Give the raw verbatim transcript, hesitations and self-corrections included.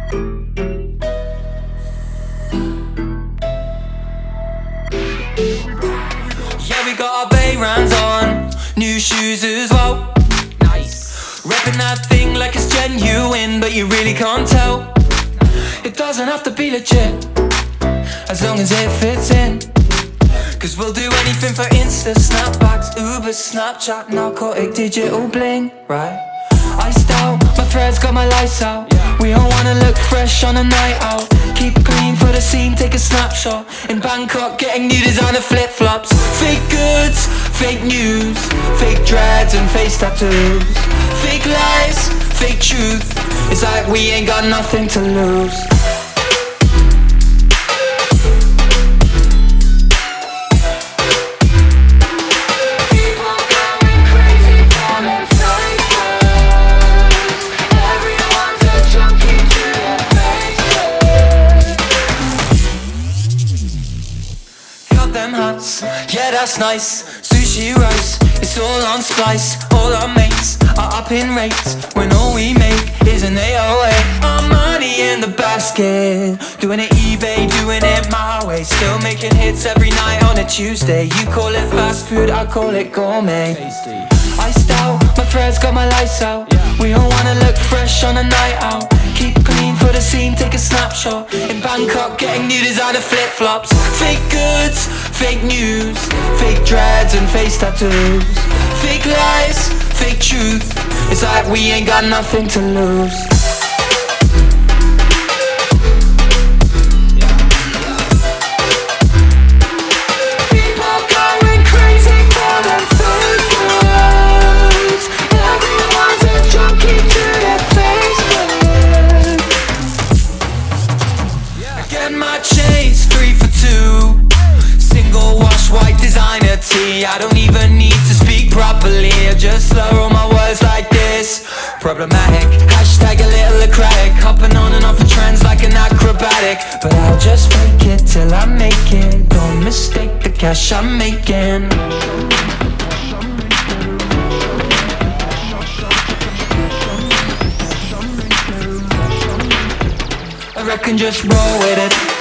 Yeah, we got our Bay-Rans on, new shoes as well. Nice. Repping that thing like it's genuine, but you really can't tell. It doesn't have to be legit, as long as it fits in. Cause we'll do anything for Insta, Snapbacks, Uber, Snapchat, narcotic, digital bling, right? Iced out, my threads got my lights out. We all wanna look fresh on a night out. Keep clean for the scene, take a snapshot. In Bangkok, getting new designer flip-flops. Fake goods, fake news, fake dreads and face tattoos. Fake lies, fake truth. It's like we ain't got nothing to lose. Yeah, that's nice. Sushi rice, it's all on Splice. All our mates are up in rates when all we make is an A O A. Our money in the basket, doing it eBay, doing it my way. Still making hits every night on a Tuesday. You call it fast food, I call it gourmet. Iced out, my threads got my lights out. We all wanna look fresh on a night out. Keep clean for the scene, take a snapshot. In Bangkok, getting new designer flip-flops. Fake goods, fake news, fake dreads and face tattoos. Fake lies, fake truth. It's like we ain't got nothing to lose. I don't even need to speak properly, I just slur all my words like this. Problematic, hashtag a little acrobatic. Hopping on and off of trends like an acrobatic. But I'll just fake it till I make it. Don't mistake the cash I'm making. I reckon just roll with it.